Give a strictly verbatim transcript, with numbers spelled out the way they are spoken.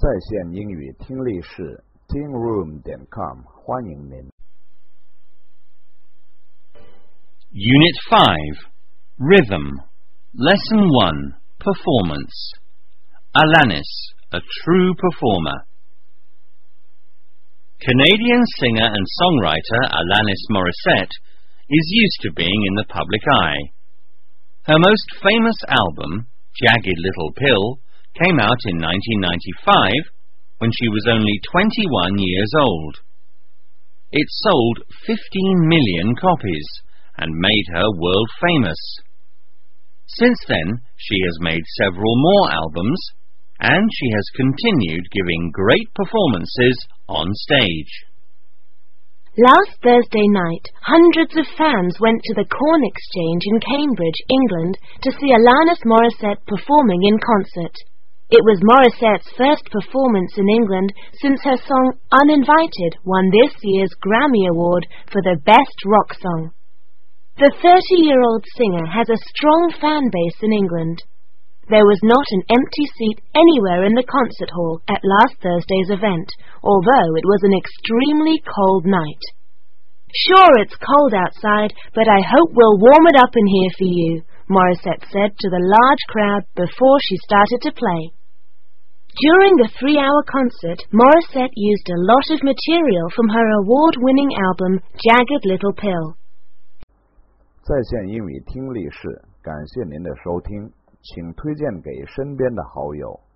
在线英语听力室 ting room 点 com 欢迎您。 Unit five, Rhythm. Lesson one, Performance. Alanis, a true performer. Canadian singer and songwriter Alanis Morissette is used to being in the public eye. Her most famous album, Jagged Little Pill, came out in nineteen ninety-five when she was only twenty-one years old. It sold fifteen million copies and made her world famous. Since then, she has made several more albums, and she has continued giving great performances on stage. Last Thursday night, hundreds of fans went to the Corn Exchange in Cambridge, England, to see Alanis Morissette performing in concert. It was Morissette's first performance in England since her song Uninvited won this year's Grammy Award for the Best Rock Song. The thirty-year-old singer has a strong fan base in England. There was not an empty seat anywhere in the concert hall at last Thursday's event, although it was an extremely cold night. "Sure, it's cold outside, but I hope we'll warm it up in here for you," Morissette said to the large crowd before she started to play. During the three-hour concert, Morissette used a lot of material from her award-winning album Jagged Little Pill. 在线英语听力室，感谢您的收听，请推荐给身边的好友。